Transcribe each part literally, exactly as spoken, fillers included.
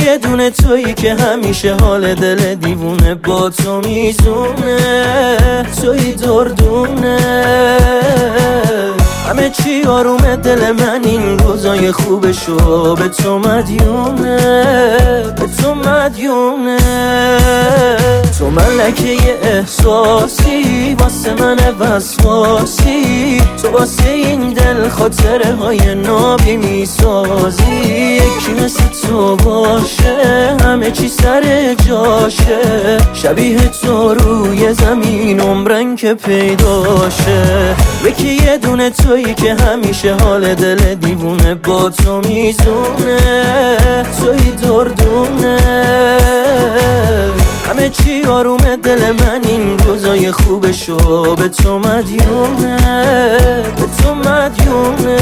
یه دونه تویی که همیشه حال دل دیوونه با تو میزونه، تویی دردونه، همه چی آرومه دل من این روزای خوبشو به تو مدیونه، به تو مدیونه. تو ملکه یه احساسی واسه من وسواسی، تو واسه این دل خاطره های نابی میسازی. یکی مثل تو باشه همه چی سر جاشه، شبیه تو روی زمین عمرن که پیداشه. یکی یه دونه تویی که همیشه حال دل دیوونه با تو میزونه، تویی دردونه، همه چی آرومه دل من این روزای خوبشو به تو مدیونه، به تو مدیونه.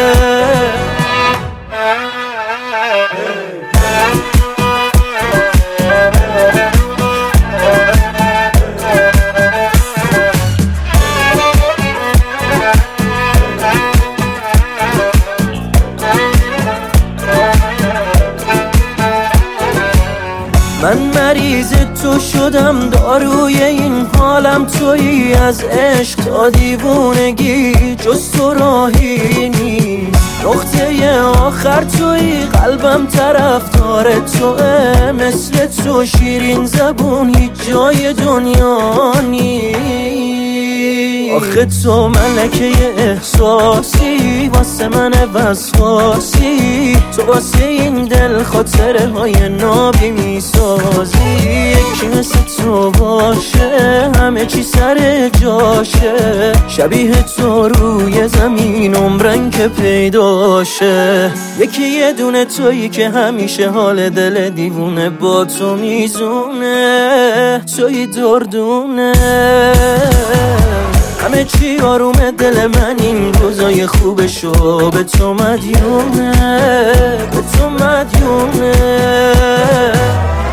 من مریض تو شدم، داروی این حالم تویی، از عشق تا دیوونگی جز تو راهی نیست. نقطه آخر تویی، قلبم طرفدار توه، مثل تو شیرین زبون هیچ جای دنیا نیست. آخه تو ملکه احساسی واسه من وسواسی، تو واسه این دل خاطره های نابی میسازی. یکی مثل تو باشه همه چی سر جاشه، شبیه تو روی زمین عمرن که پیداشه. یکی یه دونه تویی که همیشه حال دل دیوونه با تو میزونه، تویی دردونه، همه چی آرومه دل من این روزای خوبشو به تو مدیونه، به تو مدیونه.